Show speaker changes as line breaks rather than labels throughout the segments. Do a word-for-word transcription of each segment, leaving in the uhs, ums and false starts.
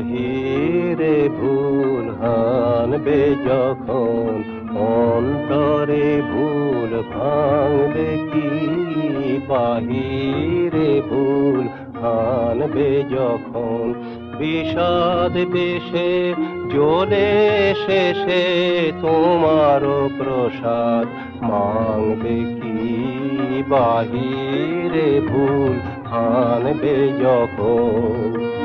বাহিরে ভুল হানবে যখন, অন্তরে ভুল ভাঙবে কি? বাহিরে ভুল হানবে যখন, বিষাদ বেশে জ্বলে শেষে তোমারও প্রসাদ মাংবে কি? বাহিরে ভুল হানবে যখন।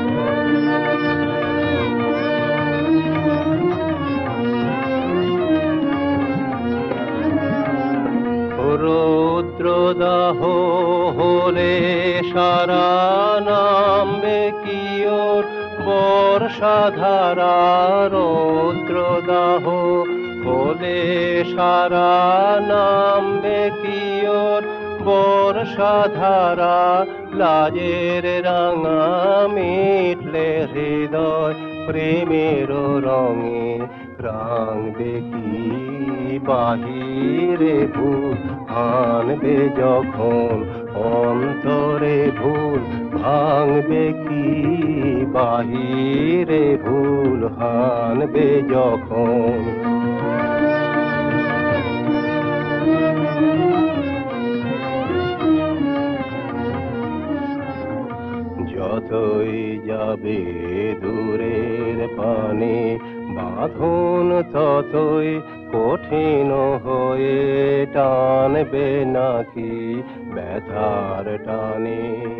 রৌদ্রদাহ হলে সারা নামবে কি ওর বর্ষাধারা? রৌদ্রদাহ হলে সারা নামবে কি ওর বর্ষাধারা? লাজের রাঙা মিটলে হৃদয় প্রেমের রঙে রাঙবে কি? বাহিরে ভুল হানবে যখন, অন্তরে ভুল ভাঙবে কি? বাহিরে ভুল হানবে যখন। যতই যাবে দূরের পানে বাঁধন, ততই কঠিন হয়ে টানবে নাকি ব্যথার টানে?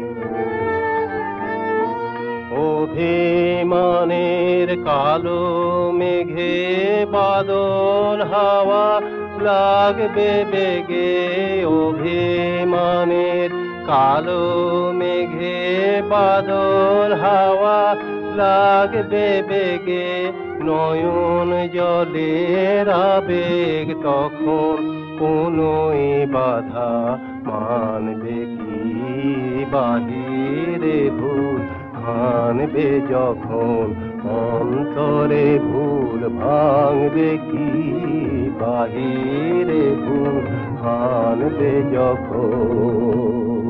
অভিমানের কালো মেঘে বাদল হাওয়া লাগবে বেগে, অভিমানের কালো মেঘে বাদল হাওয়া লাগবে বেগে। নয়ন জলের আবেগ তখন কোনোই বাধা মানবে কি? বাহিরে ভুল হানবে যখন, অন্তরে ভুল ভাঙবে কি? বাহিরে ভুল হানবে যখন।